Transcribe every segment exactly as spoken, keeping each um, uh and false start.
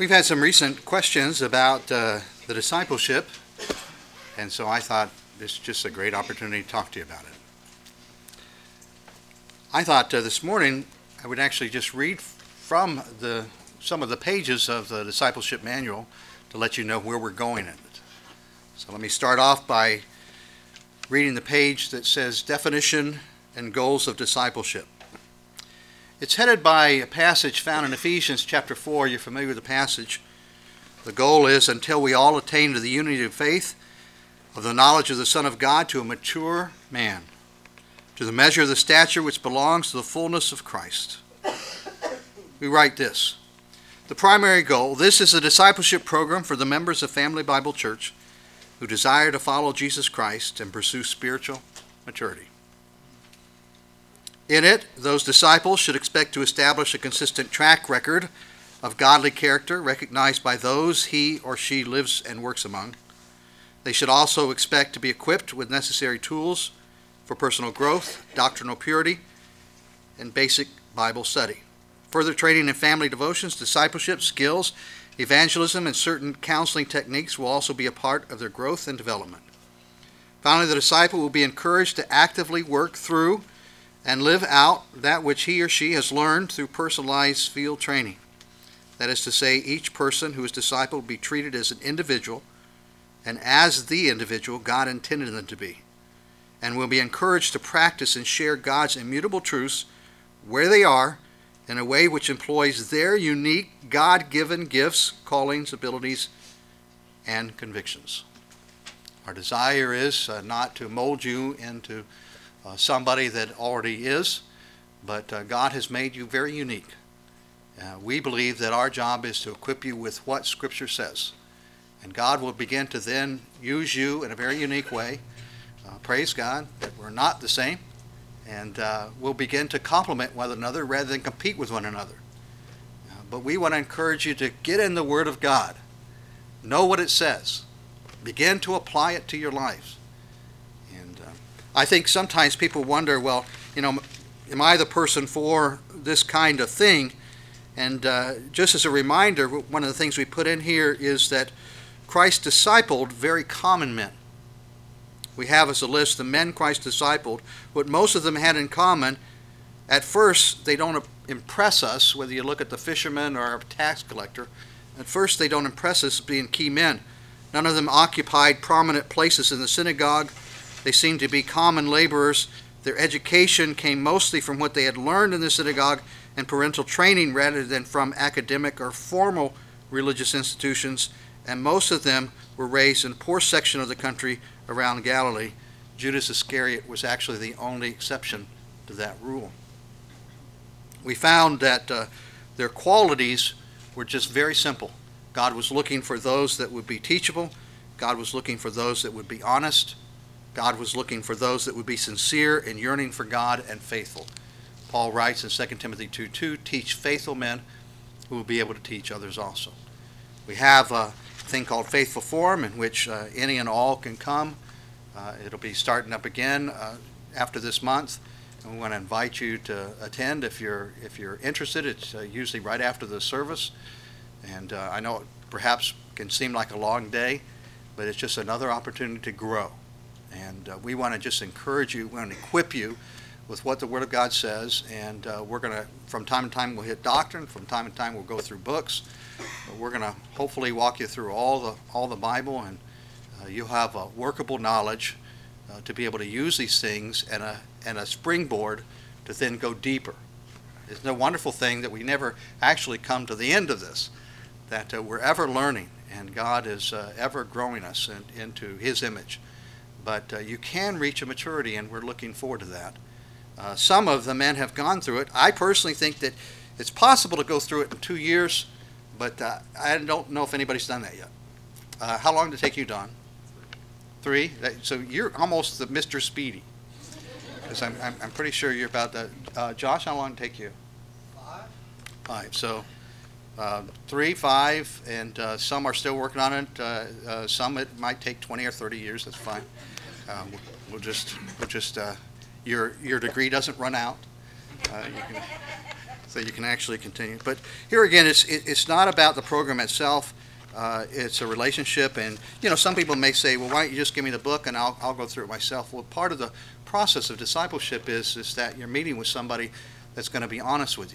We've had some recent questions about uh, the discipleship, and so I thought this is just a great opportunity to talk to you about it. I thought uh, this morning I would actually just read from the some of the pages of the discipleship manual to let you know where we're going in it. So let me start off by reading the page that says Definition and Goals of Discipleship. It's headed by a passage found in Ephesians chapter four. You're familiar with the passage. The goal is, until we all attain to the unity of faith, of the knowledge of the Son of God, to a mature man, to the measure of the stature which belongs to the fullness of Christ. We write this. The primary goal, this is a discipleship program for the members of Family Bible Church who desire to follow Jesus Christ and pursue spiritual maturity. In it, those disciples should expect to establish a consistent track record of godly character recognized by those he or she lives and works among. They should also expect to be equipped with necessary tools for personal growth, doctrinal purity, and basic Bible study. Further training in family devotions, discipleship, skills, evangelism, and certain counseling techniques will also be a part of their growth and development. Finally, the disciple will be encouraged to actively work through and live out that which he or she has learned through personalized field training. That is to say, each person who is discipled will be treated as an individual and as the individual God intended them to be, and will be encouraged to practice and share God's immutable truths where they are in a way which employs their unique God-given gifts, callings, abilities, and convictions. Our desire is uh, not to mold you into uh, somebody that already is, but uh, God has made you very unique. Uh, we believe that our job is to equip you with what Scripture says. And God will begin to then use you in a very unique way. Uh, praise God that we're not the same. And uh, we'll begin to complement one another rather than compete with one another. Uh, but we want to encourage you to get in the Word of God. Know what it says. Begin to apply it to your lives. And uh, I think sometimes people wonder, well, you know, am I the person for this kind of thing? And uh, just as a reminder, one of the things we put in here is that Christ discipled very common men. We have as a list the men Christ discipled. What most of them had in common, at first they don't impress us, whether you look at the fisherman or a tax collector. At first they don't impress us as being key men. None of them occupied prominent places in the synagogue. They seemed to be common laborers. Their education came mostly from what they had learned in the synagogue and parental training rather than from academic or formal religious institutions, and most of them were raised in a poor section of the country around Galilee. Judas Iscariot was actually the only exception to that rule. We found that uh, their qualities were just very simple. God was looking for those that would be teachable. God was looking for those that would be honest. God was looking for those that would be sincere and yearning for God and faithful. Paul writes in Second Timothy two two, teach faithful men who will be able to teach others also. We have a thing called Faithful Forum in which uh, any and all can come. Uh, it'll be starting up again uh, after this month, and we want to invite you to attend if you're if you're interested. It's uh, usually right after the service, and uh, I know it perhaps can seem like a long day, but it's just another opportunity to grow. And uh, we want to just encourage you, we want to equip you with what the Word of God says, and uh, we're going to, from time to time, we'll hit doctrine, from time to time we'll go through books. But we're going to hopefully walk you through all the all the Bible, and uh, you'll have a workable knowledge uh, to be able to use these things and a, and a springboard to then go deeper. It's a wonderful thing that we never actually come to the end of this, that uh, we're ever learning, and God is uh, ever growing us in, into His image. But uh, you can reach a maturity, and we're looking forward to that. Uh, some of the men have gone through it. I personally think that it's possible to go through it in two years, but uh, I don't know if anybody's done that yet. Uh, how long did it take you, Don? Three? That, so you're almost the Mister Speedy. Because I'm, I'm, I'm pretty sure you're about that. Uh, Josh, how long did it take you? Five. Five. So uh, three, five, and uh, some are still working on it. Uh, uh, some it might take twenty or thirty years. That's fine. Um, we'll, we'll just, we'll just. Uh, your your degree doesn't run out. Uh, you can, so you can actually continue. But here again, it's it, it's not about the program itself. Uh, it's a relationship, and you know, some people may say, "Well, why don't you just give me the book and I'll I'll go through it myself?" Well, part of the process of discipleship is is that you're meeting with somebody that's going to be honest with you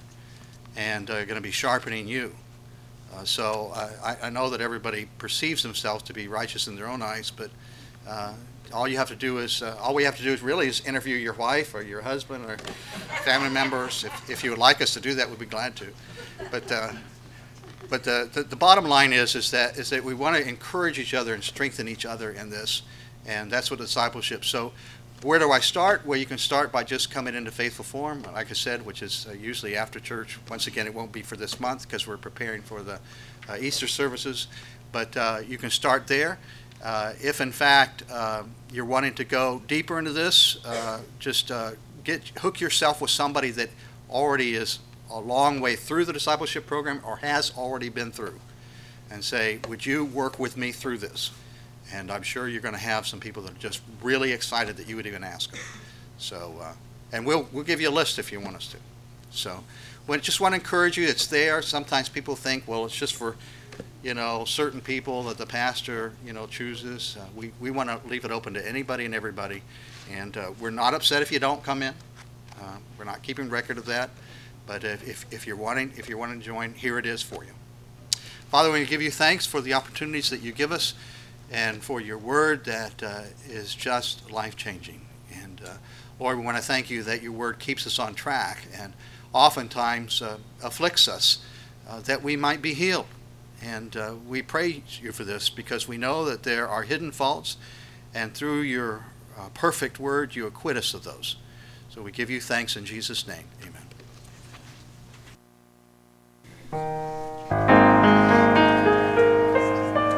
and uh, going to be sharpening you. Uh, so I, I know that everybody perceives themselves to be righteous in their own eyes, but uh, all you have to do is uh, all we have to do is really is interview your wife or your husband or family members. If, if you would like us to do that, we'd be glad to. But uh, but the, the the bottom line is is that is that we want to encourage each other and strengthen each other in this, and that's what discipleship. So where do I start? Well, you can start by just coming into Faithful Forum, like I said, which is uh, usually after church. Once again, it won't be for this month because we're preparing for the uh, Easter services, but uh, you can start there. Uh, if in fact uh, you're wanting to go deeper into this, uh, just uh, get hook yourself with somebody that already is a long way through the discipleship program or has already been through, and say, would you work with me through this? And I'm sure you're going to have some people that are just really excited that you would even ask them. So, uh, and we'll we'll give you a list if you want us to. So, we just want to encourage you. It's there. Sometimes people think, well, it's just for, you know, certain people that the pastor, you know, chooses. Uh, we we want to leave it open to anybody and everybody. And uh, we're not upset if you don't come in. Uh, we're not keeping record of that. But if, if if you're wanting if you're wanting to join, here it is for you. Father, we give you thanks for the opportunities that you give us, and for your word that uh, is just life-changing. And uh, Lord, we want to thank you that your word keeps us on track and oftentimes uh, afflicts us uh, that we might be healed. And uh, we praise you for this because we know that there are hidden faults, and through your uh, perfect word, you acquit us of those. So we give you thanks in Jesus' name. Amen.